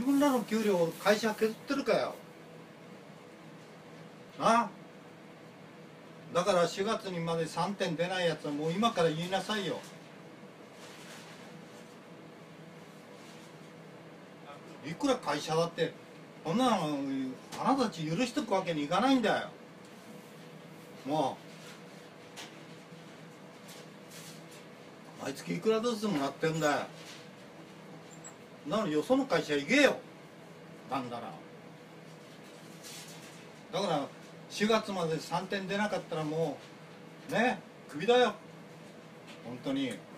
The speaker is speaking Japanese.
自分らの給料を会社削ってるかよ。なあ。だから4月にまで3点出ないやつはもう今から言いなさいよ。いくら会社だってこんなのあなたたち許しておくわけにいかないんだよ。もう毎月いくらずつもらってんだよ。なのによその会社行けよ。なんだらだから4月まで3点出なかったらもうねクビだよ本当に。